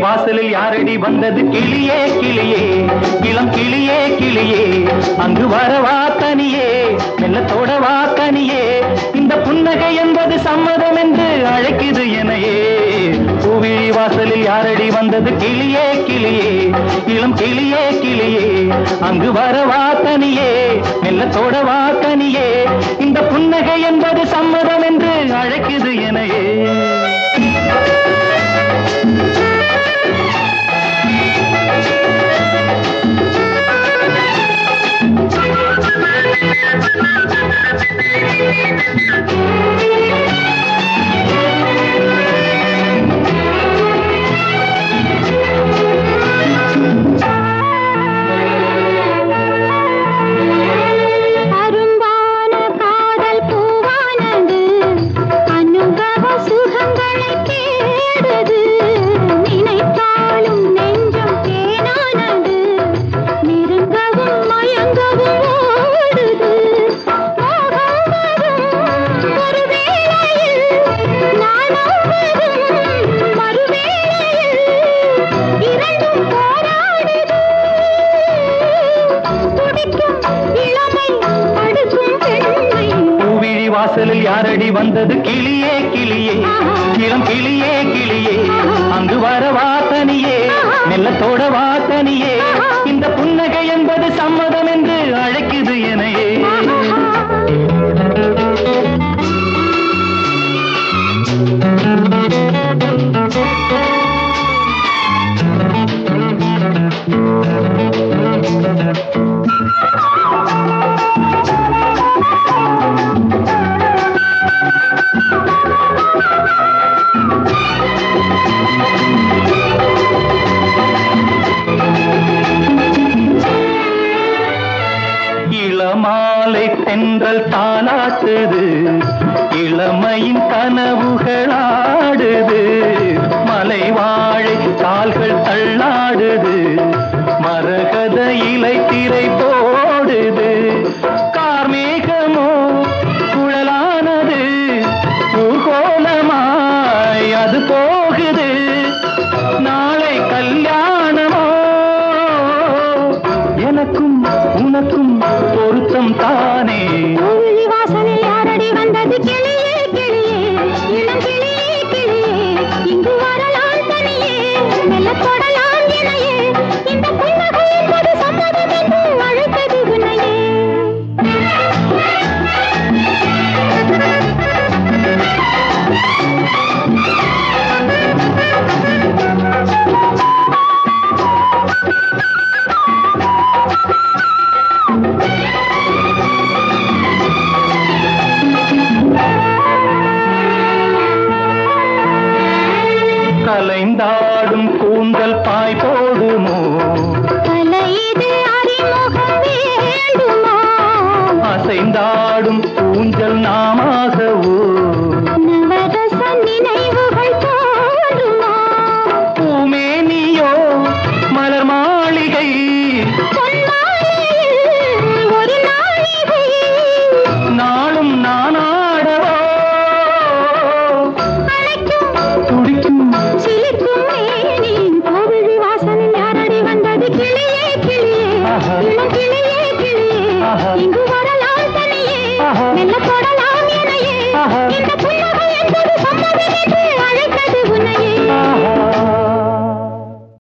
வாசலில் யாரடி வந்தது கிளியே கிளியே இளம் கிளியே கிளியே அங்கு வரவா தனியே மெல்லத்தோட வா தனியே இந்த புன்னகை என்பது சம்மதம் என்று அழைக்குது எனையே பூவிழி வாசலில் யாரடி வந்தது கிளியே கிளியே இளம் கிளியே கிளியே அங்கு வரவா தனியே மெல்லத்தோட வா தனியே இந்த புன்னகை என்பது சம்மதம் என்று அழைக்குது எனையே வாசலில் யாரடி வந்தது கிளியே கிளியே இளம் கிளியே கிளியே அங்கு வரவா தனியே மெல்லத்தோட வா தனியே இந்த புன்னகை என்பது சம்மதம் என்று அழைக்குது எனையே இளமாலை தென்றல் தாலாட்டுது இளமையின் கனவுகளாடுது மலை வாழை கால்கள் தள்ளாடுது மரகத இலை திரை போடுது கார்மேகமோ குழலானது ஊர்கோலமாய் அது போகுது நாளை கல்யாணமோ எனக்கும் உனக்கும் பொருத்தம் தானே வாசலில் யாரடி வந்தது கிளியே கிளியே இளம் கிளியே கிளியே இங்கு வரலாம் தனியே மெல்ல தொடலாம் இணையே இந்த புன்னகை என்பது சம்மதம் என்று அழைத்தது உன்னையே கலைந்தாடும் கூந்தல் பாய் போடுமோ